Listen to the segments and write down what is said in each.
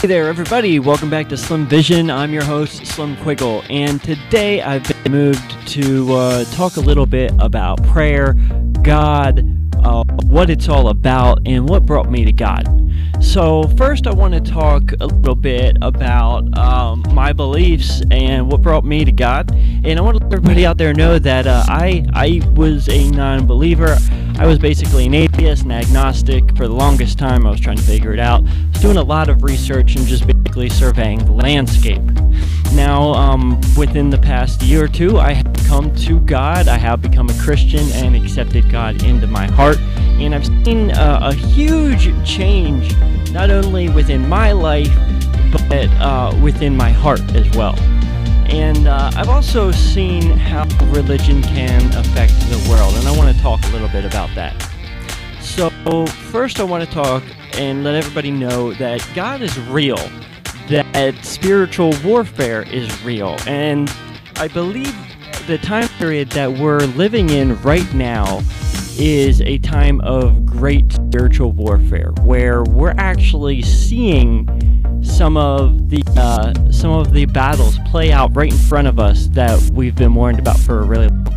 Hey there, everybody. Welcome back to Slim Vision. I'm your host, Slim Quiggle, and today I've been moved to talk a little bit about prayer, God, what it's all about, and what brought me to God. So first I want to talk a little bit about my beliefs and what brought me to God. And I want to let everybody out there know that I was a non-believer. I was basically an atheist and agnostic for the longest time. I was trying to figure it out. I was doing a lot of research and just basically surveying the landscape. Now, within the past year or two, I have come to God. I have become a Christian and accepted God into my heart. And I've seen a huge change, not only within my life, but within my heart as well. And I've also seen how religion can affect the world, and I want to talk a little bit about that. So first I want to talk and let everybody know that God is real, that spiritual warfare is real, and I believe the time period that we're living in right now is a time of great spiritual warfare, where we're actually seeing some of the battles play out right in front of us that we've been warned about for a really long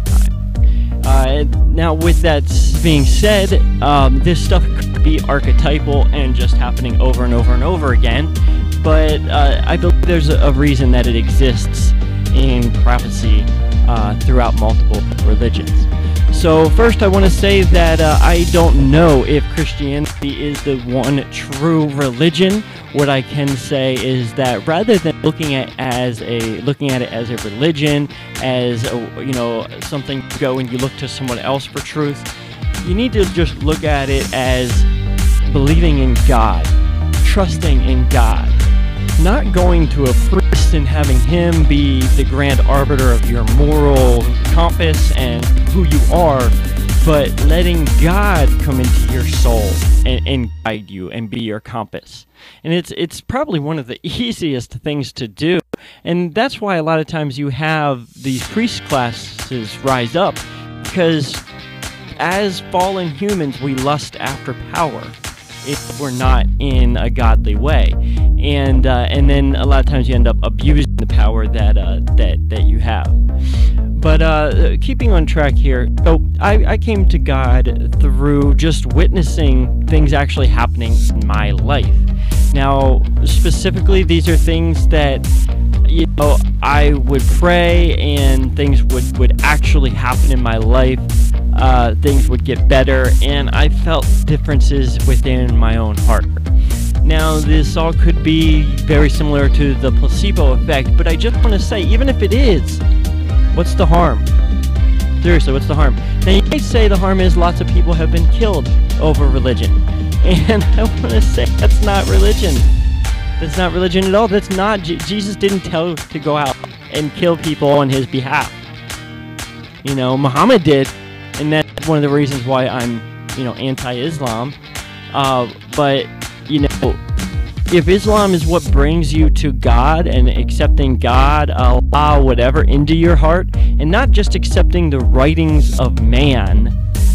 time. Now, with that being said, this stuff could be archetypal and just happening over and over and over again, but I believe there's a reason that it exists in prophecy throughout multiple religions. So first I want to say that I don't know if Christianity is the one true religion. What I can say is that rather than looking at it as a religion, as something you go and you look to someone else for truth, you need to just look at it as believing in God, trusting in God, not going to a priest and having him be the grand arbiter of your moral compass and who you are, but letting God come into your soul and guide you and be your compass. And it's probably one of the easiest things to do, and that's why a lot of times you have these priest classes rise up, because as fallen humans we lust after power if we're not in a godly way, and then a lot of times you end up abusing the power that you have. But keeping on track here, so I came to God through just witnessing things actually happening in my life. Now, specifically, these are things that I would pray and things would actually happen in my life. Things would get better, and I felt differences within my own heart. Now, this all could be very similar to the placebo effect, but I just want to say, even if it is, what's the harm? Seriously, what's the harm? Now, you may say the harm is lots of people have been killed over religion, and I want to say that's not religion. That's not religion at all. That's not, Jesus didn't tell you to go out and kill people on his behalf. Muhammad did, and that's one of the reasons why I'm, anti-Islam. But, if Islam is what brings you to God and accepting God, Allah, whatever, into your heart, and not just accepting the writings of man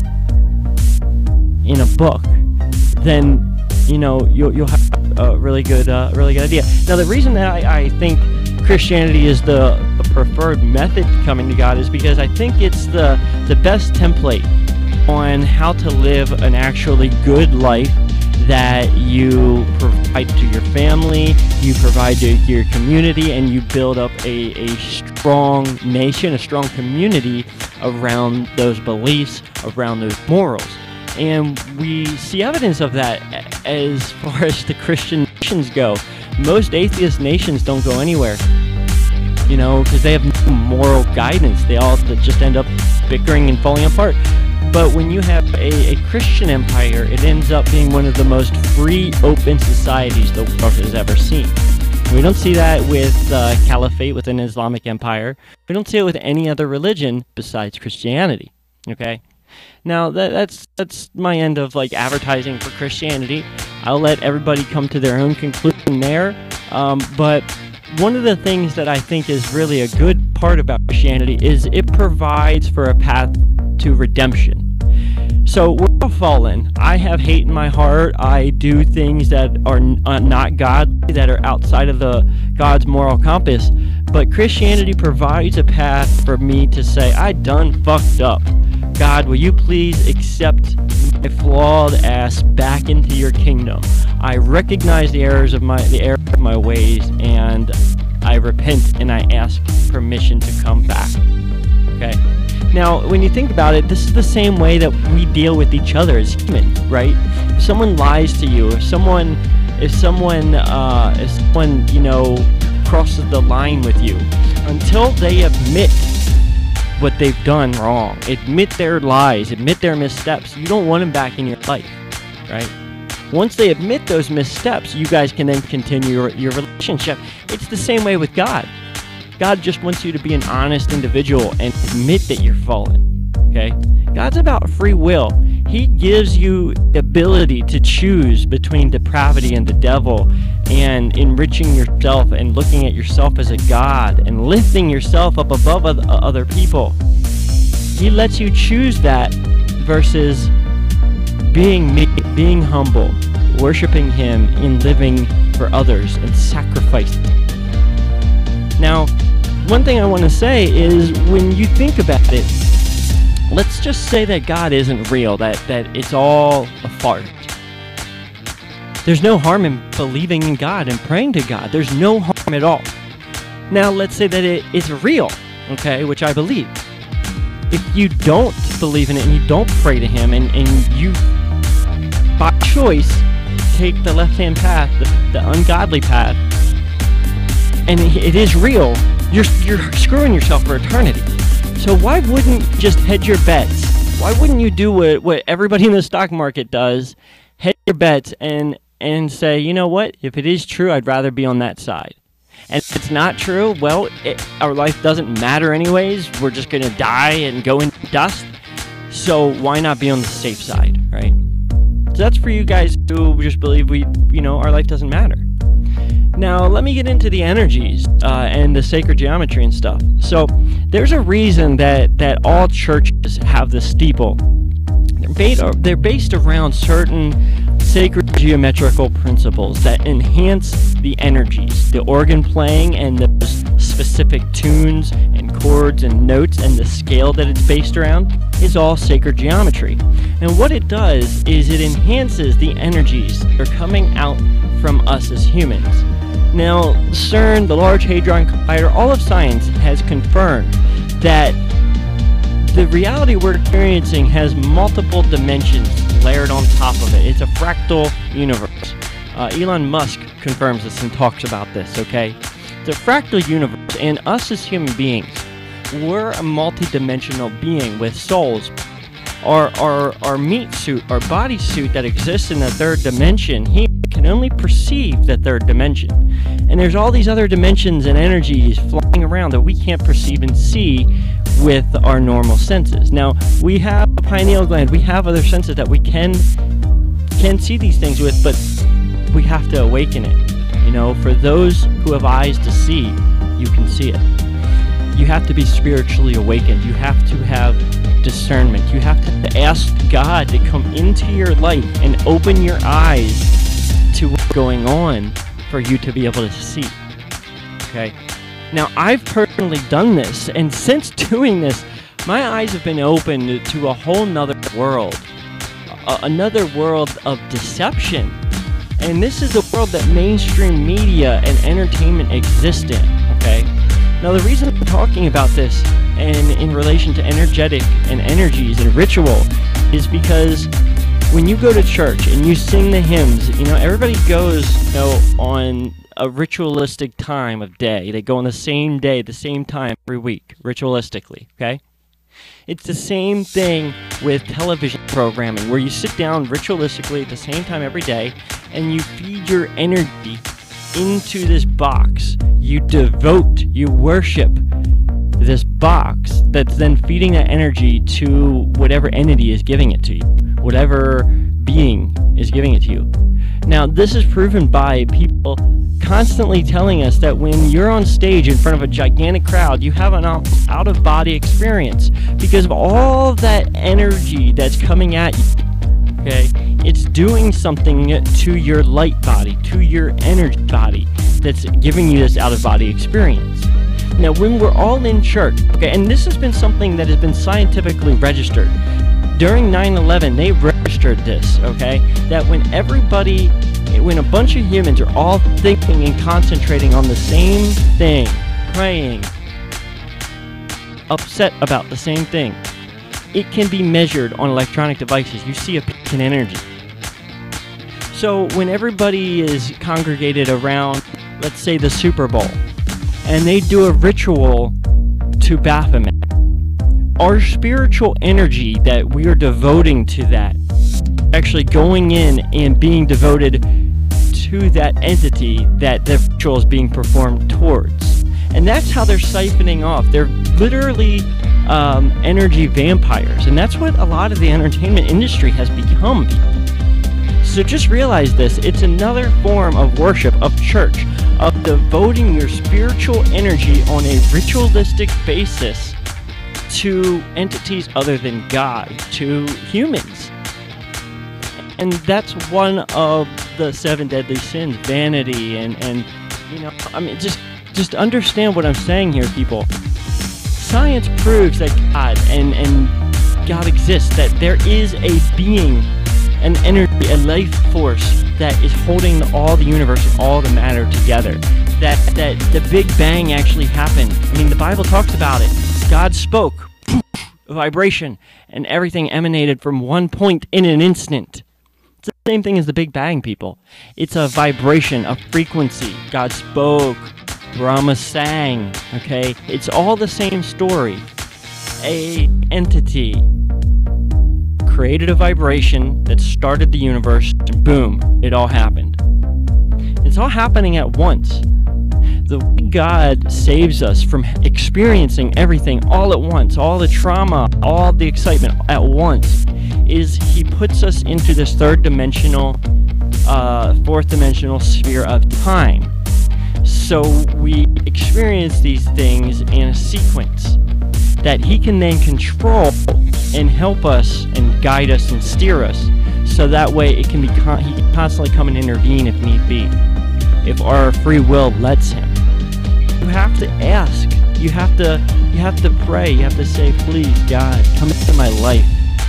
in a book, then, you'll have a really good idea. Now, the reason that I think Christianity is the preferred method coming to God is because I think it's the best template on how to live an actually good life that you provide to your family, you provide to your community, and you build up a strong nation, a strong community around those beliefs, around those morals. And we see evidence of that as far as the Christian nations go. Most atheist nations don't go anywhere, because they have no moral guidance. They all just end up bickering and falling apart. But when you have a Christian empire, it ends up being one of the most free, open societies the world has ever seen. We don't see that with caliphate, with an Islamic empire. We don't see it with any other religion besides Christianity. Okay? Now, that's my end of advertising for Christianity. I'll let everybody come to their own conclusion there. But one of the things that I think is really a good part about Christianity is it provides for a path to redemption. So we're all fallen. I have hate in my heart. I do things that are not godly, that are outside of God's moral compass. But Christianity provides a path for me to say, I done fucked up. God, will you please accept my flawed ass back into your kingdom? I recognize the errors of my ways, and I repent and I ask permission to come back. Okay? Now, when you think about it, this is the same way that we deal with each other as humans, right? If someone lies to you, if someone crosses the line with you, until they admit what they've done wrong, admit their lies, admit their missteps, you don't want them back in your life, right? Once they admit those missteps, you guys can then continue your relationship. It's the same way with God. God just wants you to be an honest individual and admit that you're fallen, okay? God's about free will. He gives you the ability to choose between depravity and the devil, and enriching yourself and looking at yourself as a god and lifting yourself up above other people. He lets you choose that versus being humble, worshiping Him, and living for others and sacrificing. Now, one thing I want to say is, when you think about it, let's just say that God isn't real, that it's all a fart. There's no harm in believing in God and praying to God. There's no harm at all. Now, let's say that it's real, okay, which I believe. If you don't believe in it and you don't pray to Him, and you, by choice, take the left-hand path, the ungodly path, and it is real, you're screwing yourself for eternity. So why wouldn't you just hedge your bets? Why wouldn't you do what everybody in the stock market does? Hedge your bets and say, you know what? If it is true, I'd rather be on that side. And if it's not true, well, our life doesn't matter anyways. We're just going to die and go into dust. So why not be on the safe side, right? So that's for you guys who just believe our life doesn't matter. Now, let me get into the energies and the sacred geometry and stuff. So, there's a reason that all churches have the steeple. They're based around certain sacred geometrical principles that enhance the energies, the organ playing and those specific tunes and chords and notes, and the scale that it's based around is all sacred geometry. And what it does is it enhances the energies that are coming out from us as humans. Now, CERN, the Large Hadron Collider, all of science has confirmed that the reality we're experiencing has multiple dimensions layered on top of it. It's a fractal universe. Elon Musk confirms this and talks about this, okay? It's a fractal universe, and us as human beings, we're a multi-dimensional being with souls. Our meat suit, our body suit that exists in the third dimension, he can only perceive the third dimension. And there's all these other dimensions and energies flying around that we can't perceive and see with our normal senses. Now, we have a pineal gland, we have other senses that we can see these things with, but we have to awaken it. For those who have eyes to see, you can see it. You have to be spiritually awakened. You have to have discernment. You have to ask God to come into your life and open your eyes to what's going on for you to be able to see. Okay? Now, I've personally done this, and since doing this, my eyes have been opened to a whole nother world. Another world of deception. And this is the world that mainstream media and entertainment exist in, okay? Now, the reason I'm talking about this and in relation to energetic and energies and ritual is because when you go to church and you sing the hymns, everybody goes, on a ritualistic time of day. They go on the same day, the same time every week, ritualistically, okay? It's the same thing with television programming, where you sit down ritualistically at the same time every day, and you feed your energy into this box. You devote, you worship this box that's then feeding that energy to whatever entity is giving it to you, whatever being is giving it to you. Now, this is proven by people constantly telling us that when you're on stage in front of a gigantic crowd, you have an out-of-body experience because of all that energy that's coming at you. Okay, it's doing something to your light body, to your energy body, that's giving you this out-of-body experience. Now, when we're all in church, okay, and this has been something that has been scientifically registered. During 9/11, they registered this, okay, that when a bunch of humans are all thinking and concentrating on the same thing, praying, upset about the same thing, it can be measured on electronic devices. You see a peak in energy. So when everybody is congregated around, let's say, the Super Bowl, and they do a ritual to Baphomet, our spiritual energy that we are devoting to that, actually going in and being devoted to that entity that the ritual is being performed towards. And that's how they're siphoning off. They're literally energy vampires, and that's what a lot of the entertainment industry has become. So just realize this, it's another form of worship, of church, of devoting your spiritual energy on a ritualistic basis to entities other than God, to humans. And that's one of the 7 deadly sins, vanity, and just understand what I'm saying here, people. Science proves that God and God exists, that there is a being, an energy, a life force that is holding all the universe and all the matter together. That the Big Bang actually happened. I mean, the Bible talks about it. God spoke, a vibration, and everything emanated from one point in an instant. It's the same thing as the Big Bang, people. It's a vibration, a frequency. God spoke, Brahma sang, okay? It's all the same story. A entity created a vibration that started the universe, and boom, it all happened. It's all happening at once. The way God saves us from experiencing everything all at once, all the trauma, all the excitement at once, is He puts us into this fourth dimensional sphere of time. So we experience these things in a sequence that He can then control and help us and guide us and steer us, so that way it can be He can constantly come and intervene if need be, if our free will lets Him. You have to ask. You have to pray. You have to say, please, God, come into my life.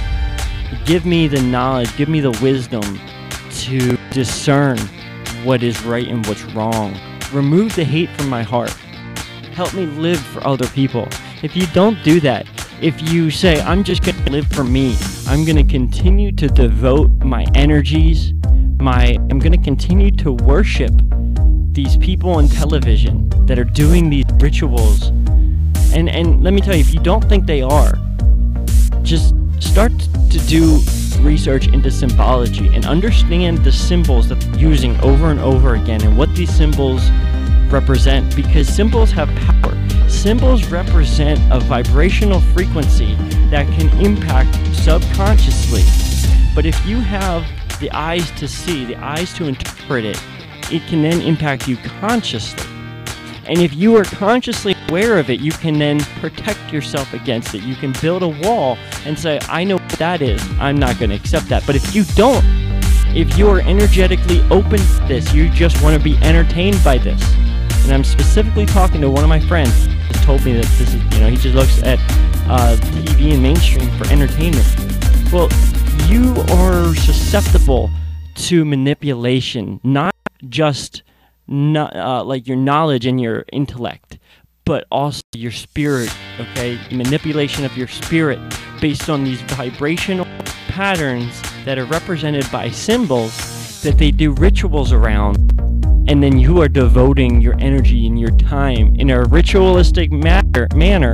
Give me the knowledge. Give me the wisdom to discern what is right and what's wrong. Remove the hate from my heart. Help me live for other people. If you don't do that, if you say, I'm just going to live for me, I'm going to continue to devote my energies, I'm going to continue to worship these people on television that are doing these rituals. And let me tell you, if you don't think they are, just start to do research into symbology and understand the symbols that they're using over and over again and what these symbols represent, because symbols have power. Symbols represent a vibrational frequency that can impact subconsciously. But if you have the eyes to see, the eyes to interpret it, it can then impact you consciously. And if you are consciously aware of it, you can then protect yourself against it. You can build a wall and say, I know what that is. I'm not going to accept that. But if you don't, if you are energetically open to this, you just want to be entertained by this. And I'm specifically talking to one of my friends who told me that this is, he just looks at TV and mainstream for entertainment. Well, you are susceptible to manipulation, not just like your knowledge and your intellect, but also your spirit, okay? Manipulation of your spirit based on these vibrational patterns that are represented by symbols that they do rituals around, and then you are devoting your energy and your time in a ritualistic manner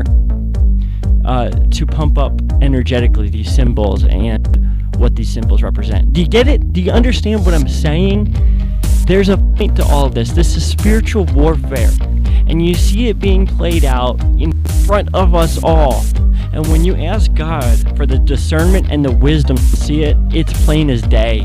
to pump up energetically these symbols and what these symbols represent. Do you get it? Do you understand what I'm saying? There's a point to all of this. This is spiritual warfare, and you see it being played out in front of us all. And when you ask God for the discernment and the wisdom to see it, it's plain as day.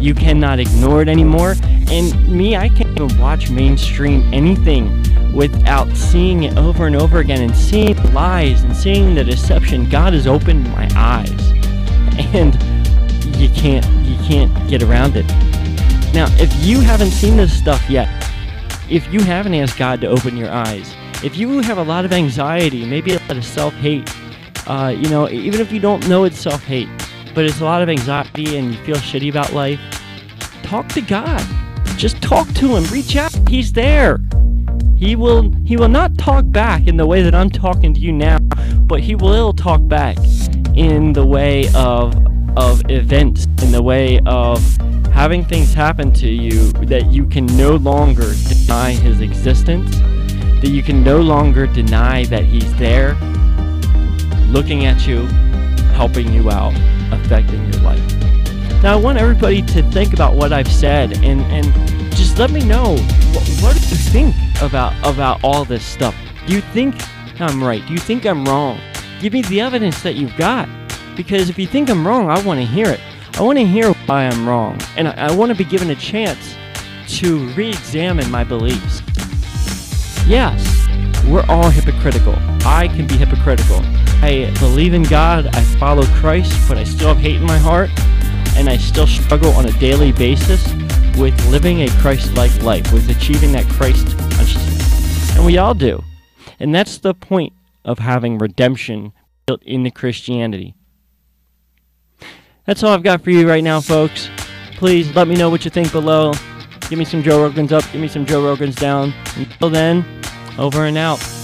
You cannot ignore it anymore. And me, I can't even watch mainstream anything without seeing it over and over again, and seeing the lies and seeing the deception. God has opened my eyes, and you can't get around it. Now, if you haven't seen this stuff yet, if you haven't asked God to open your eyes, if you have a lot of anxiety, maybe a lot of self-hate, even if you don't know it's self-hate, but it's a lot of anxiety and you feel shitty about life, talk to God. Just talk to Him. Reach out. He's there. He will not talk back in the way that I'm talking to you now, but He will talk back in the way of events, in the way of having things happen to you that you can no longer deny His existence, that you can no longer deny that He's there, looking at you, helping you out, affecting your life. Now, I want everybody to think about what I've said, and just let me know, what do you think about all this stuff? Do you think I'm right? Do you think I'm wrong? Give me the evidence that you've got, because if you think I'm wrong, I want to hear it. I want to hear why I'm wrong, and I want to be given a chance to re-examine my beliefs. Yes, we're all hypocritical. I can be hypocritical. I believe in God, I follow Christ, but I still have hate in my heart, and I still struggle on a daily basis with living a Christ-like life, with achieving that Christ consciousness. And we all do. And that's the point of having redemption built into Christianity. That's all I've got for you right now, folks. Please let me know what you think below. Give me some Joe Rogans up, give me some Joe Rogans down. Until then, over and out.